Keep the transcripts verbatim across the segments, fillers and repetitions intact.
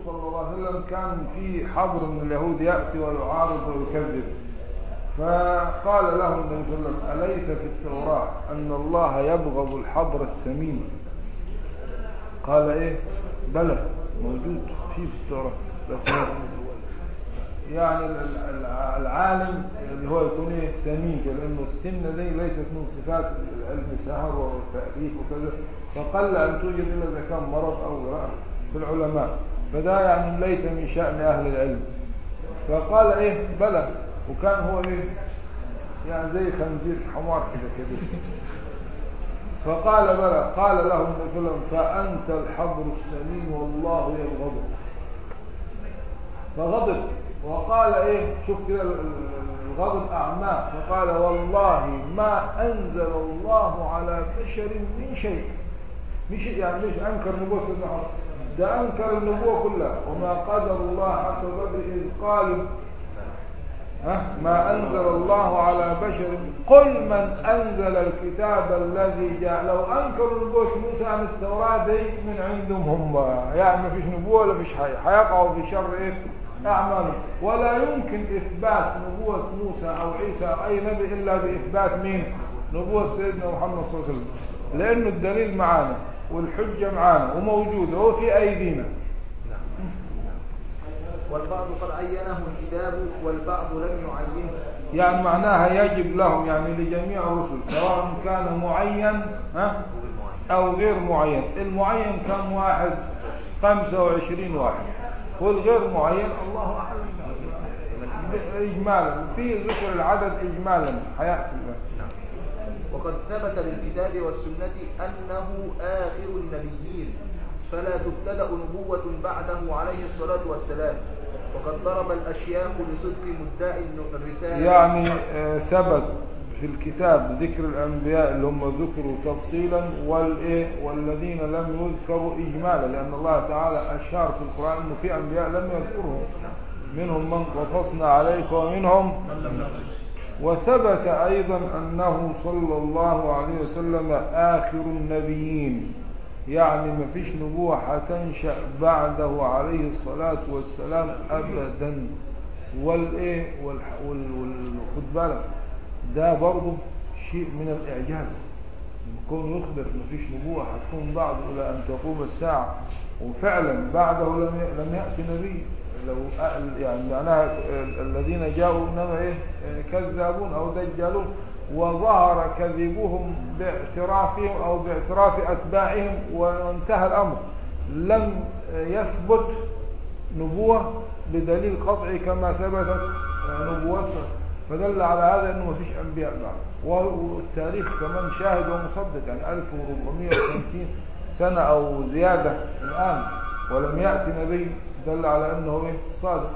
صلى الله عليه وسلم كان في حبر من اليهود يأتي ويعارض ويكذب، فقال له النبي صلى الله عليه وسلم: أليس في التوراة أن الله يبغض الحبر السمين؟ قال: إيه؟ بلى، موجود في التوراة، بس يعني العالم اللي هو يكون ايه سمين، لانه السنه دي ليست من صفات العلم، السهر والتأليف وكذا، فقل ان توجد الا اذا كان مرض او رأى في العلماء، فده يعني ليس من شأن اهل العلم. فقال: ايه بلى، وكان هو ايه يعني زي خنزير حمار كده كده. فقال: بلى. قال له النبي صلى الله عليه وسلم: فأنت الحبر السمين والله يبغضك. فغضب وقال: ايه شوف كده الغضب اعماه، فقال: والله ما انزل الله على بشر من شيء. مش يعني مش انكر نبوة سيدنا محمد، ده انكر النبوة كلها. وما قدر الله حق قدره اذ قالوا ها ما انزل الله على بشر، قل من انزل الكتاب الذي جاء. لو انكروا نبوة موسى عن التوراة دي من عندهم هم، يعني ما فيش نبوة ولا فيش حاجة، هيقعوا في شر ايه أعماله. ولا يمكن إثبات نبوة موسى أو عيسى أو أي نبي إلا بإثبات مين؟ نبوة سيدنا محمد صلى الله عليه وسلم، لأنه الدليل معانا والحجة معانا وموجودة وفي أيدينا. والبعض قد عينه الكتاب والبعض لم يعينه، يعني معناها يجب لهم، يعني لجميع الرسل سواء كان معين ها أو غير معين. المعين كان واحد خمسة وعشرين واحد، والغير معين الله أعلم إجمالا، في ذكر العدد إجمالا حياتي. وقد ثبت بالكتاب والسنة أنه آخر النبيين، فلا تبتدأ نبوة بعده عليه الصلاة والسلام. وقد ضرب الأشياخ لصدق مدعي الرسالة، يعني آه ثبت في الكتاب ذكر الأنبياء اللي هم ذكروا تفصيلا، والإيه والذين لم يذكروا إجمالا، لأن الله تعالى أشار في القرآن أنه في أنبياء لم يذكرهم، منهم من قصصنا عليك ومنهم من لم نقصص. وثبت أيضا أنه صلى الله عليه وسلم آخر النبيين، يعني ما فيش نبوة هتنشأ بعده عليه الصلاة والسلام أبدا. والإيه والخد بالك ده برضه شيء من الإعجاز، يكون يخبر ما فيش نبوة هتكون بعده إلى أن تقوم الساعة، وفعلا بعده لم لم يأتي نبي. لو يعني معناها الذين جاءوا إنما إيه كذابون أو دجالون، وظهر كذبهم باعترافهم أو باعتراف أتباعهم وانتهى الأمر. لم يثبت نبوة بدليل قطعي كما ثبتت نبوتها، فدل على هذا أنه ما فيش أنبياء بعد. والتاريخ كمان شاهد ومصدق، يعني ألف وأربعمائة وخمسين سنة أو زيادة الآن ولم يأتي نبي، دل على أنه إيه صادق.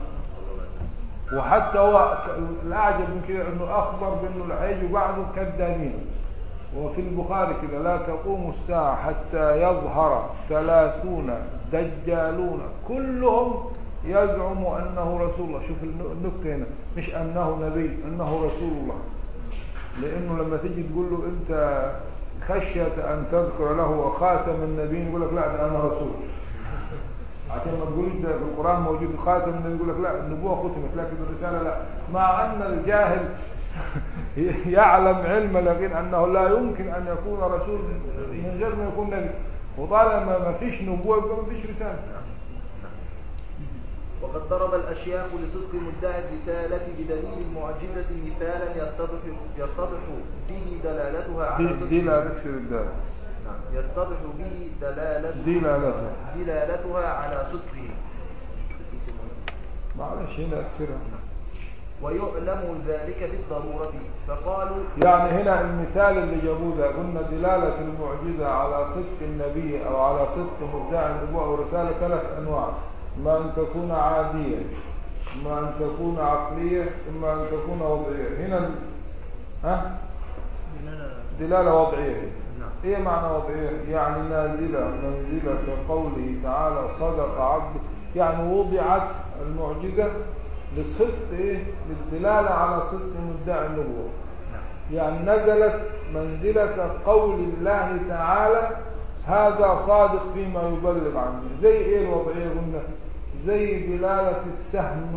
وحتى هو الأعجب من كده أنه أخبر بأنه هيجوا بعده كذابين. وفي البخاري كده: لا تقوم الساعة حتى يظهر ثلاثون دجالون كلهم يزعم أنه رسول الله. شوف النكتة هنا، مش أنه نبي، أنه رسول الله. لأنه لما تيجي تقول له أنت خشيت أن تذكر له خاتم النبيين، يقول لك لا ده أنا رسول. عشان ما تقولش ده في القرآن موجود خاتم النبي، يقول لك لا النبوة ختمت لكن الرسالة لا. مع أن الجاهل يعلم علم اليقين أنه لا يمكن أن يكون رسول من غير ما يكون نبي، وطالما ما فيش نبوة يبقى ما فيش رسالة. وقد ضرب الأشياخ لصدق مدعي الرسالة بدليل المعجزة مثالا يتضح يتضح به دلالتها على صدق دلالة يتضح به دلالتها دلالتها دلالتها على صدقه. معلش هنا أكسرها. ويعلم ذلك بالضرورة، فقالوا يعني هنا المثال اللي جابوه ده، قلنا دلالة المعجزة على صدق النبي أو على صدق مدعي النبوة والرسالة ثلاث أنواع: إما أن تكون عادية، إما أن تكون عقلية، إما أن تكون وضعية. هنا ها دلالة وضعية. إيه معنى وضعية؟ يعني نازلة منزلة قوله تعالى صدق عبد، يعني وضعت المعجزة للصدق إيه؟ للدلالة على صدق مدعي النبوة. يعني نزلت منزلة قول الله تعالى هذا صادق فيما يبلغ عنه. زي إيه الوضعية؟ قلنا زي دلالة السهم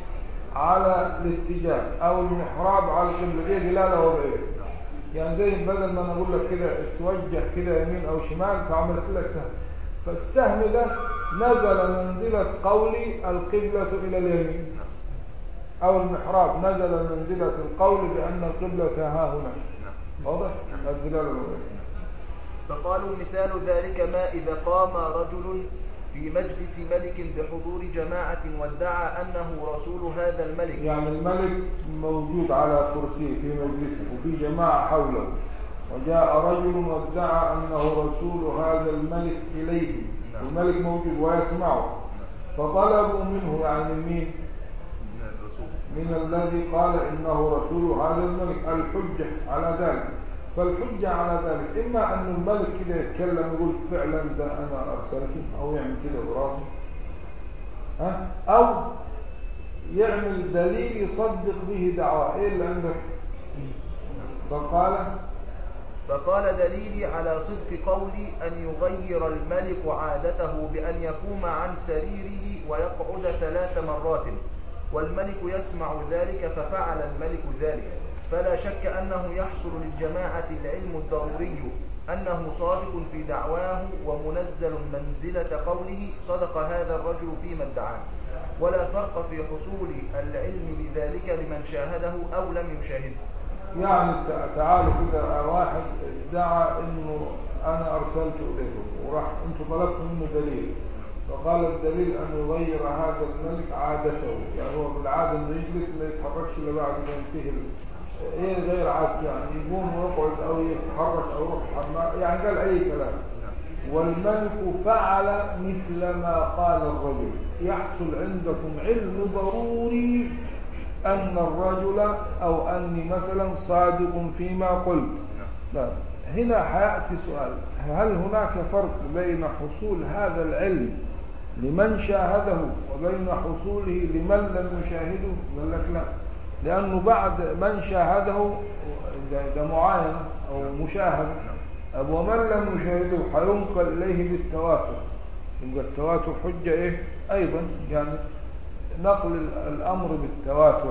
على الاتجاه أو المحراب على القبلة، دي دلالة وضعية. يعني زي بدل ما أنا أقول لك كده توجه كده يمين أو شمال فعملت لك سهم، فالسهم ده نزل منزلة قولي القبلة إلى اليمين، أو المحراب نزل منزلة القول بأن القبلة ها هنا. واضح؟ الدلالة الوضعية. فقالوا مثال ذلك ما إذا قام رجل في مجلس ملك بحضور جماعة وادعى أنه رسول هذا الملك. يعني الملك موجود على كرسي في مجلسه وفي جماعة حوله، وجاء رجل وادعى أنه رسول هذا الملك إليه، والملك موجود ويسمعه، فطلبوا منه يعني مين؟ من الذي قال إنه رسول هذا الملك الحجة على ذلك. فالحجة على ذلك إما أن الملك كده يتكلم ويقول فعلا ده أنا أرسلته، أو يعمل كده براسه، ها، أو يعمل دليل يصدق به دعوة. إيه اللي عندك؟ فقال فقال دليلي على صدق قولي أن يغير الملك عادته بأن يقوم عن سريره ويقعد ثلاث مرات، والملك يسمع ذلك ففعل الملك ذلك، فلا شك أنه يحصل للجماعة العلم الضروري أنه صادق في دعواه ومنزل منزلة قوله صدق هذا الرجل فيما ادعاه، ولا فرق في حصول العلم بذلك لمن شاهده أو لم يشاهده. يعني تعالوا كده واحد ادعى انه انا ارسلت اليكم، وراح انتم طلبتوا منه دليل، فقال الدليل ان يغير هذا الملك عادته، يعني هو بالعاده انه يجلس ما يتحركش الا بعد ما ينتهي. ايه غير عادته؟ يعني يقوم ويقعد او يتحرك او يروح الحمام، يعني قال اي كلام. والملك فعل مثل ما قال الرجل. يحصل عندكم علم ضروري أن الرجل أو أني مثلا صادق فيما قلت. لا، هنا حيأتي سؤال: هل هناك فرق بين حصول هذا العلم لمن شاهده وبين حصوله لمن لم يشاهده؟ قال لك لا، لأنه بعد من شاهده ده معاينة أو مشاهدة، ومن لم يشاهده حينقل إليه بالتواتر. يبقى التواتر حجة إيه أيضا، يعني نقل الأمر بالتواتر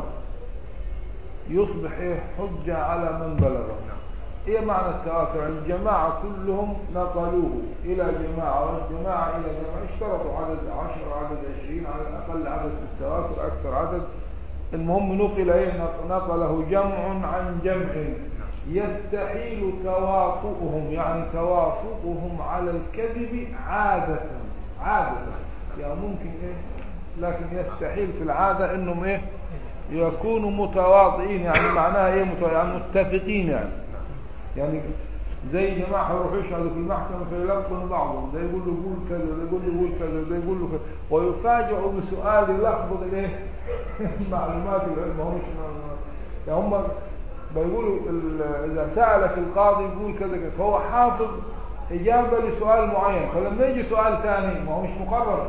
يصبح إيه حجة على من بلغه. إيه معنى التواتر؟ الجماعة كلهم نقلوه إلى جماعة والجماعة إلى جماعة، اشترطوا عدد عشر، عدد عشرين، على أقل عدد في التواتر، أكثر عدد. المهم نقل إيه؟ نقله جمع عن جمع يستحيل تواطؤهم، يعني توافقهم على الكذب عادة عادة يعني ممكن إيه، لكن يستحيل في العادة إنهم إيه يكونوا متواطئين. يعني معناها إيه يعني متفقين، يعني يعني زي جماعة يروحوا يشهدوا في المحكمة فيلقوا بعضهم، ده يقول له قول كذا، ده يقول له قول كذا، ده يقول له كذا، ويفاجئوا بسؤال يلخبط الايه المعلومات العلم. ما هوش يعني هم بيقولوا اذا سألك القاضي يقول كذا كذا، فهو حافظ اجابه لسؤال معين، فلما يجي سؤال ثاني ما هو مش مقرر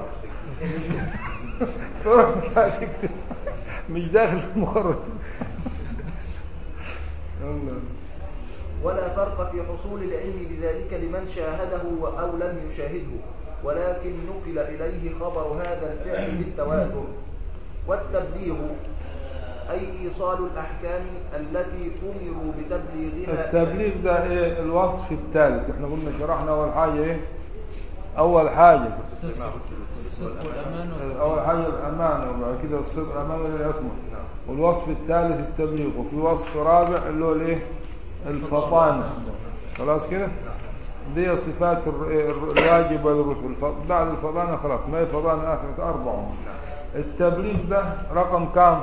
فروح مش هتكتب، مش داخل في المقرر. ولا فرق في حصول العلم بذلك لمن شاهده أو لم يشاهده، ولكن نقل إليه خبر هذا الفعل بالتواتر. والتبليغ أي إيصال الأحكام التي أمروا بتبليغها. التبليغ ده إيه الوصف الثالث. احنا قلنا شرحنا أول حاجة إيه؟ أول حاجة أول حاجة الأمانة، وبعد كده الصدق أمانة للأسماء، والوصف الثالث التبليغ، وفي وصف رابع اللي هو الإيه؟ الفطانة. خلاص كده؟ دي صفات الواجبة للرسل. بعد الفطانة خلاص ما هي فطانة آخرة أربعة. التبليغ ده رقم كام؟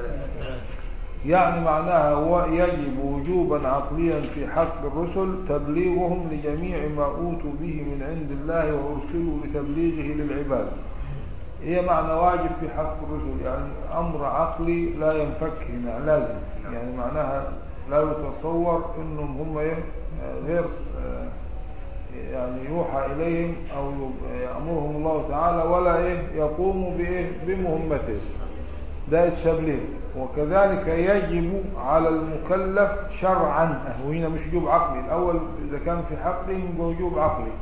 يعني معناها هو يجب وجوبا عقليا في حق الرسل تبليغهم لجميع ما أوتوا به من عند الله وأرسلوا لتبليغه للعباد. هي معنى واجب في حق الرسل، يعني أمر عقلي لا ينفك هنا، لازم. يعني معناها لا يتصور انهم هم غير يعني يوحى اليهم او يأمرهم الله تعالى ولا ايه يقوموا بايه بمهمته. ده التبليغ. وكذلك يجب على المكلف شرعا، وهنا مش وجوب عقلي. الاول اذا كان في حقه وجوب عقلي،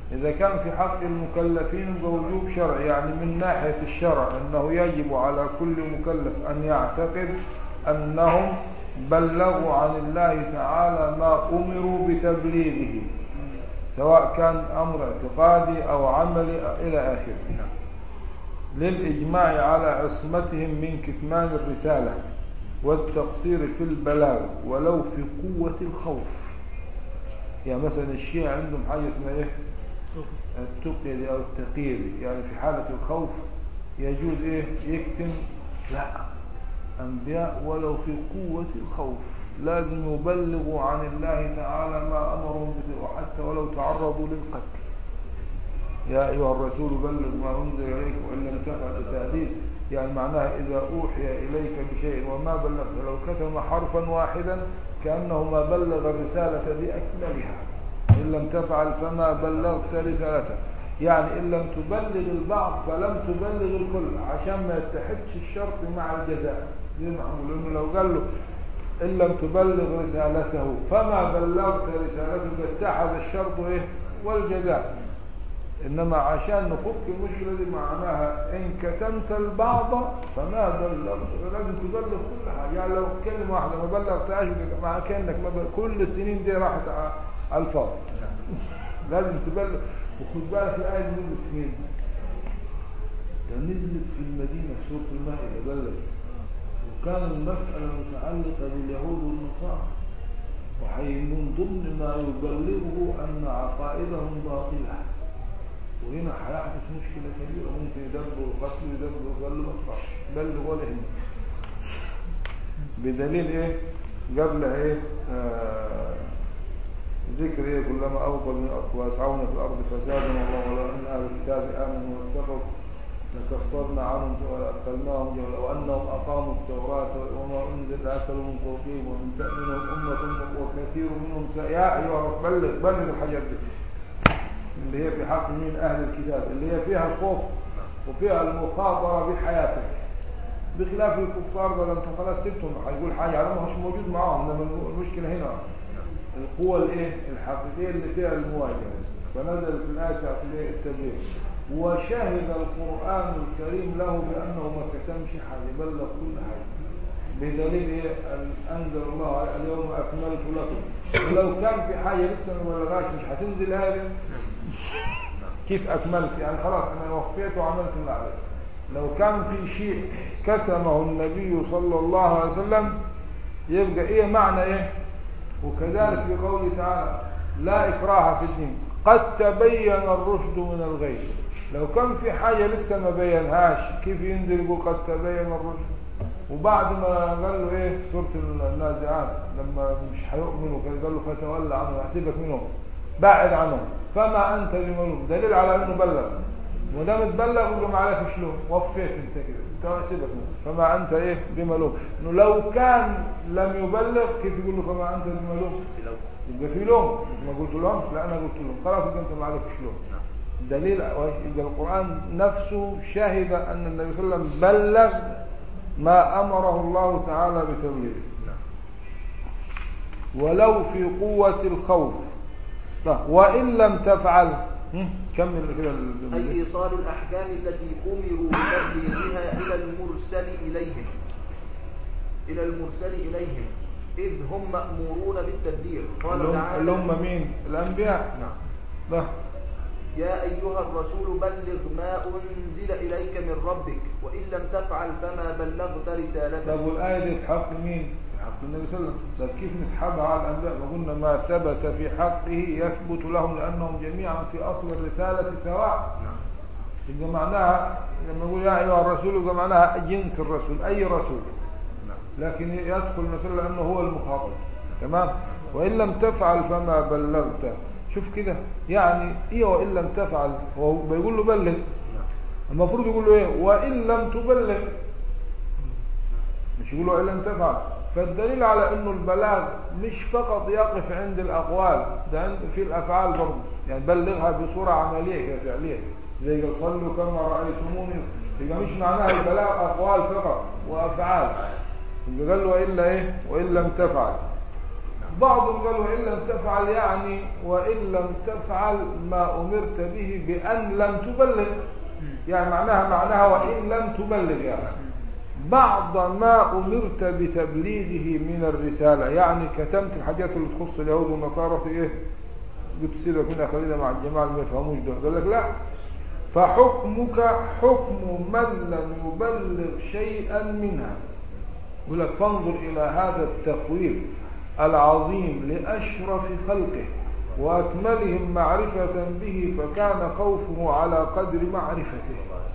إذا كان في حق المكلفين بوجوب شرعي، يعني من ناحية الشرع أنه يجب على كل مكلف أن يعتقد أنهم بلغوا عن الله تعالى ما أمروا بتبليغه، سواء كان أمر اعتقادي أو عملي إلى آخره، للإجماع على عصمتهم من كتمان الرسالة والتقصير في البلاغ ولو في قوة الخوف. يعني مثلا الشيعة عندهم حاجة اسمها إيه؟ التقي أو التقير، يعني في حالة الخوف يجوز إيه؟ يكتم. لا، أنبياء ولو في قوة الخوف لازم يبلغوا عن الله تعالى ما أمرهم به، وحتى ولو تعرضوا للقتل. يا أيها الرسول بلغ ما أنزل إليك وإن لم تفعل تهديد، يعني معناها إذا أوحي إليك بشيء وما بلغت، لو كتم حرفا واحدا كأنه ما بلغ الرسالة بأكملها، إن لم تفعل فما بلغت رسالته. يعني إن لم تبلغ البعض فلم تبلغ الكل، عشان ما يتحدش الشرط مع الجزاء. زي ما حقول إنه لو قال له إن لم تبلغ رسالته فما بلغت رسالته اتحد الشرط إيه والجزاء. إنما عشان نفك المشكلة دي معناها إن كتمت البعض فما بلغت، لازم تبلغ كل حاجة. يعني لو كلمة واحدة ما بلغتهاش مع كأنك ما بلغ. كل السنين دي راحت على الفاضي. لازم تبلغ. وخد بالك الآية دي نزلت فين؟ نزلت في المدينة في سورة المائدة بلغ، وكان المسألة متعلقة باليهود والنصارى، وحي من ضمن ما يبلغه أن عقائدهم باطلة. وهنا هيحدث مشكلة كبيرة، ممكن يدبروا قتل يدبروا قالوا ما تخافش بلغ ولا هم. بدليل ايه؟ قبلها ايه؟ آه ذكر ايه؟ كلما اوقظ من اقوى يسعون في الارض فسادا الله ولو ان اهل الكتاب امنوا واتقوا لكفرنا عنهم وادخلناهم جنة، وانهم اقاموا التوراة وما انزل اكلوا من فوقهم ومن تأمنهم امة وكثير منهم سا... يا ايها بلغ بلغ الحاجات دي اللي هي في حق من أهل الكتاب، اللي هي فيها الخوف وفيها المخاطرة بحياتك، بخلاف الكفار ده انت خلاص سبتهم هيقول حاجة على ما مش موجود معاهم. لما المشكلة هنا القوة الايه الحقيقية اللي فيها المواجهة، فنزلت الآية في التبليغ. وشهد القرآن الكريم له بأنه ما كتمش حاجة، بلغ كل حاجة، بدليل ايه؟ أنزل الله اليوم أكملت لكم. ولو كان في حاجة لسه ما بلغاش مش هتنزل هذه. كيف أكملت؟ يعني خلاص أنا وفيت وعملت اللي عليه. لو كان في شيء كتمه النبي صلى الله عليه وسلم يبقى إيه معنى إيه؟ وكذلك بقوله تعالى لا إكراه في الدين قد تبين الرشد من الغي. لو كان في حاجة لسه ما بينهاش كيف ينزل يقول قد تبين الرشد؟ وبعد ما قال له إيه سورة النازعات لما مش هيؤمنوا قال له فتولى عنه أحسبك منهم بعد عنهم فما أنت بملوم، دليل على أنه بلغ. ودام اتبلغ يقول ما عليك شلون وفيت انت كده انت سيبك منه فما أنت إيه بملوم. إنه لو كان لم يبلغ كيف يقول له فما أنت بملوم؟ يبقى في لوم. ما قلت لهم لا أنا قلت لهم خلاص انت ما عليك شلون. دليل إذا القرآن نفسه شهد أن النبي صلى الله عليه وسلم بلغ ما أمره الله تعالى بتبليغه ولو في قوة الخوف. وإن لم تفعل كمل كده أي إيصال الأحكام التي أمروا بتبليغها إلى المرسل إليهم إلى المرسل إليهم إذ هم مأمورون بالتبليغ. قال تعالى اللي هم مين؟ الأنبياء. نعم. يا أيها الرسول بلغ ما أنزل إليك من ربك وإن لم تفعل فما بلغت رسالته. طب والآية دي في حق مين؟ في حق النبي صلى الله عليه وسلم. طب كيف نسحبها على الأنبياء وقلنا ما ثبت في حقه يثبت لهم لأنهم جميعا في أصل الرسالة سواء. يبقى معناها لما نقول يا أيها الرسول يبقى معناها جنس الرسول أي رسول، لكن يدخل مثلا أنه هو المخاطب. تمام. وإن لم تفعل فما بلغت. شوف كده يعني ايه وإن لم تفعل؟ هو بيقول له بلغ، المفروض يقول له ايه وإن لم تبلغ، مش يقول له وإن لم تفعل. فالدليل على انه البلاغ مش فقط يقف عند الأقوال، ده عند في الأفعال برضه. يعني بلغها بصورة عملية فعلية زي قال صلوا كما رأيتموني. يبقى مش معناها البلاغ أقوال فقط وأفعال. يبقى قال له وإلا ايه وإن لم تفعل. بعضهم قال وإن لم تفعل يعني وإن لم تفعل ما أمرت به بأن لم تبلغ، يعني معناها معناها وإن لم تبلغ، يعني بعض ما أمرت بتبليغه من الرسالة، يعني كتمت الحاجات اللي تخص اليهود والنصارى في إيه؟ قلت سيبك منها خلينا مع الجماعة اللي ما يفهموش ده. قال لك لا، فحكمك حكم من لم يبلغ شيئا منها. يقول لك فانظر إلى هذا التقوير العظيم لأشرف خلقه وأكملهم معرفة به، فكان خوفه على قدر معرفته.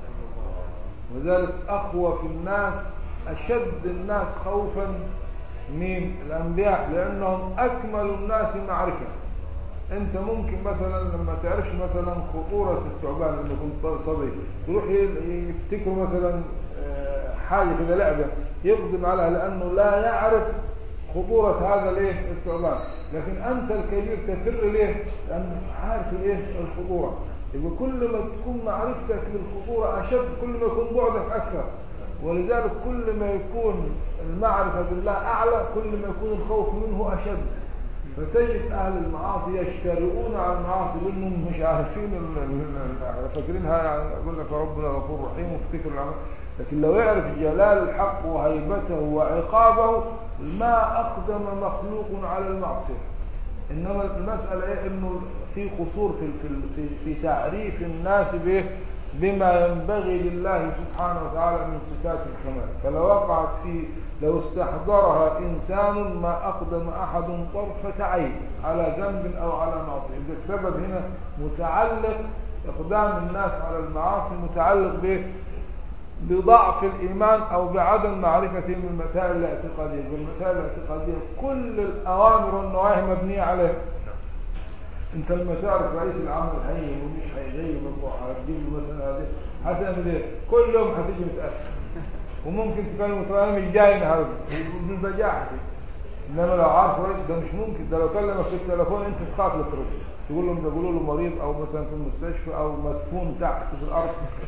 وذلك أخوف الناس أشد الناس خوفا من الأنبياء لأنهم أكمل الناس معرفة. أنت ممكن مثلا لما تعرفش مثلا خطورة الثعبان لما كنت صبي يروح يفتكروا مثلا حاجة كده لعبة يقدم عليها لأنه لا يعرف خطورة هذا الايه الثعبان، لكن أنت الكبير تفر ليه؟ لأنك عارف الايه الخطورة. يبقى كل ما تكون معرفتك للخطورة أشد كل ما يكون بعدك أكثر، ولذلك كل ما يكون المعرفة بالله أعلى كل ما يكون الخوف منه أشد. فتجد أهل المعاصي يشترئون على المعاصي لأنهم مش عارفين فاكرينها، يعني يقول لك ربنا غفور رحيم وافتكر العمل، لكن لو يعرف جلال الحق وهيبته وعقابه ما أقدم مخلوق على المعصية. إنما المسألة إيه؟ إنه في قصور في في في تعريف الناس به بما ينبغي لله سبحانه وتعالى من صفات الكمال. فلو وقعت في لو استحضرها إنسان ما أقدم أحد طرفة عين على ذنب أو على معصية. إذا السبب هنا متعلق إقدام الناس على المعاصي متعلق به بضعف الإيمان أو بعدم معرفتهم من المسائل الاعتقادية. بالمسائل الاعتقادية كل الأوامر والنواهي مبنية عليه. أنت لما تعرف رئيس العمل هي ومش هيغيب وهتجيب له مثلا هذه هتعمل إيه؟ كل يوم هتيجي متأخر وممكن تكلمه ترى أنا مش جاي النهارده بالبجاحة دي. إنما لو عارف رئيس ده مش ممكن، ده لو كلمك في التليفون أنت تخاف للترد تقول لهم ده يقولوا له مريض أو مثلا في المستشفى أو مدفون تحت في الأرض.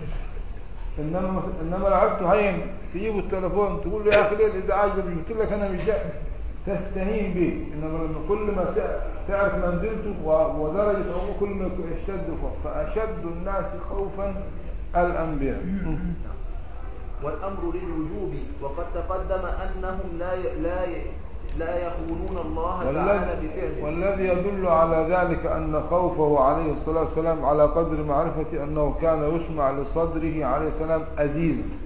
إنما إنما لو عرفته هين تجيبوا التليفون تقول له يا أخي ليه الإزعاج ده؟ مش قلت لك أنا مش جاي، تستهين به. إنما لما كل ما تعرف منزلته ودرجة عمره كل ما يشتد خوف. فأشد الناس خوفا الأنبياء. والأمر للوجوب، وقد تقدم أنهم لا لا لا يخونون الله تعالى بفعله. والذي يدل على ذلك أن خوفه عليه الصلاة والسلام على قدر معرفة أنه كان يسمع لصدره عليه السلام أزيز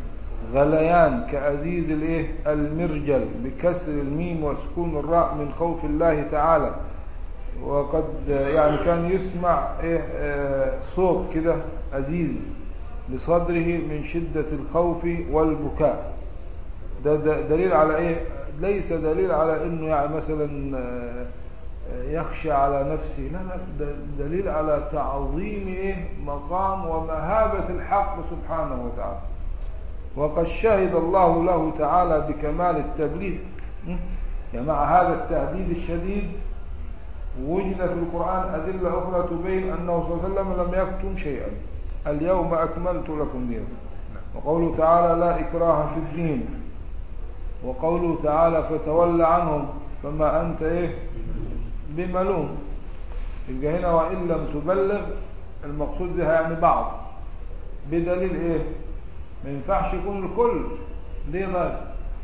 غليان كأزيز الايه المرجل بكسر الميم وسكون الراء من خوف الله تعالى. وقد يعني كان يسمع ايه آه صوت كده أزيز لصدره من شدة الخوف والبكاء. ده, ده دليل على ايه؟ ليس دليل على انه يعني مثلا يخشى على نفسه، لا لا، ده دليل على تعظيم ايه مقام ومهابة الحق سبحانه وتعالى. وقد شهد الله له تعالى بكمال التبليغ. يعني مع هذا التهديد الشديد وجد في القرآن أدلة أخرى تبين أنه صلى الله عليه وسلم لم يكتم شيئا. اليوم أكملت لكم دينكم، وقوله تعالى لا إكراه في الدين، وقوله تعالى فتولى عنهم فما أنت إيه بملوم. يبقى هنا وإن لم تبلغ المقصود بها يعني بعض، بدليل إيه؟ ما ينفعش يكون الكل. ليه ما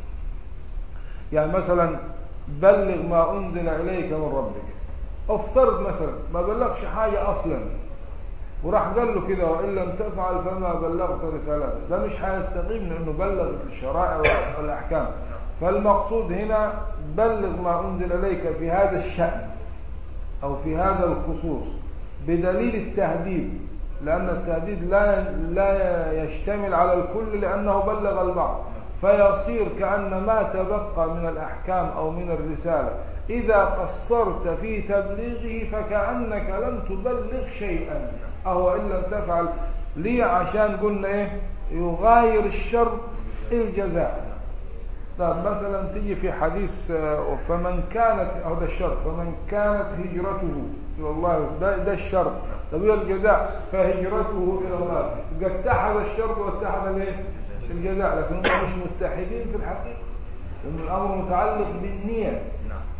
يعني مثلا بلغ ما أنزل إليك من ربك، افترض مثلا ما بلغش حاجة أصلا وراح قال له كده وإن لم تفعل فما بلغت رسالته، ده مش هيستقيم لأنه بلغ الشرائع والأحكام. فالمقصود هنا بلغ ما أنزل إليك في هذا الشأن أو في هذا الخصوص بدليل التهديد، لأن التهديد لا لا يشتمل على الكل لأنه بلغ البعض، فيصير كأن ما تبقى من الأحكام أو من الرسالة إذا قصرت في تبليغه فكأنك لم تبلغ شيئا. أهو إن لم تفعل ليه؟ عشان قلنا إيه؟ يغاير الشرط الجزاء. طب مثلا تيجي في حديث فمن كانت أو ده الشرط فمن كانت هجرته إلى الله، ده, ده الشرط. طب هي الجزاء فهجرته إلى الله، قد اتحد الشرط واتحد الايه الجزاء، لكن هم مش متحدين في الحقيقة لأن الأمر متعلق بالنية.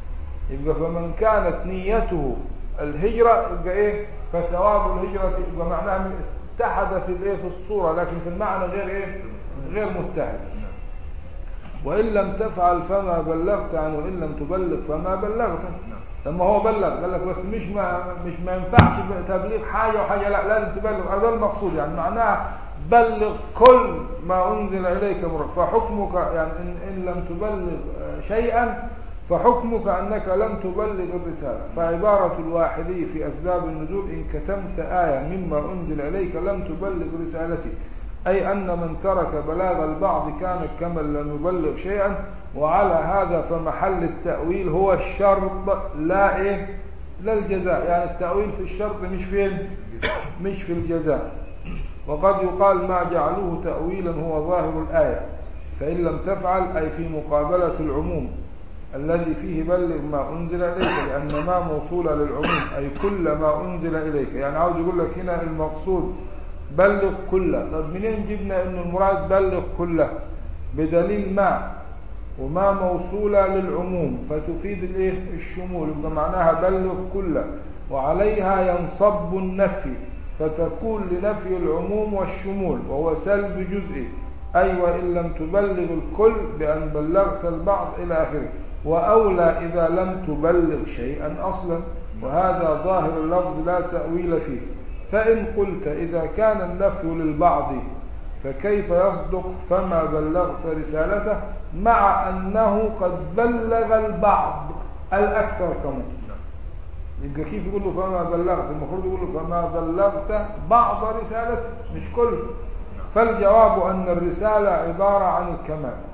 يبقى فمن كانت نيته الهجرة يبقى إيه فثواب الهجرة يبقى معناها اتحد في الإيه في الصورة، لكن في المعنى غير إيه غير متحد. وإن لم تفعل فما بلغت عنه وإن لم تبلغ فما بلغت. لما هو بلغ قال لك بس مش ما مش ما ينفعش تبليغ حاجة وحاجة، لا لازم تبلغ، هذا المقصود يعني معناها بلغ كل ما أنزل إليك مرة. فحكمك يعني إن, إن لم تبلغ شيئا فحكمك أنك لم تبلغ الرسالة. فعبارة الواحدي في أسباب النزول إن كتمت آية مما أنزل إليك لم تبلغ رسالتي، أي أن من ترك بلاغ البعض كان كمن لم يبلغ شيئا. وعلى هذا فمحل التأويل هو الشرط لا إيه لا الجزاء، يعني التأويل في الشرط مش فين مش في الجزاء. وقد يقال ما جعلوه تأويلا هو ظاهر الآية، فإن لم تفعل أي في مقابلة العموم الذي فيه بلغ ما أنزل إليك، لأن ما موصولة للعموم أي كل ما أنزل إليك. يعني عاوز يقول لك هنا المقصود بلغ كله. طب منين جبنا إنه المراد بلغ كله؟ بدليل ما وما موصولة للعموم فتفيد الايه الشمول، يبقى معناها بلغ كله، وعليها ينصب النفي فتكون لنفي العموم والشمول وهو سلب جزئي، أي وإن لم تبلغ الكل بأن بلغت البعض إلى آخره. وأولى إذا لم تبلغ شيئا أصلا، وهذا ظاهر اللفظ لا تأويل فيه. فإن قلت إذا كان النفي للبعض فكيف يصدق فما بلغت رسالته مع أنه قد بلغ البعض الأكثر كمان؟ يبقى كيف يقول له فما بلغت؟ المفروض يقول له فما بلغت بعض رسالته مش كل. فالجواب أن الرسالة عبارة عن الكمال،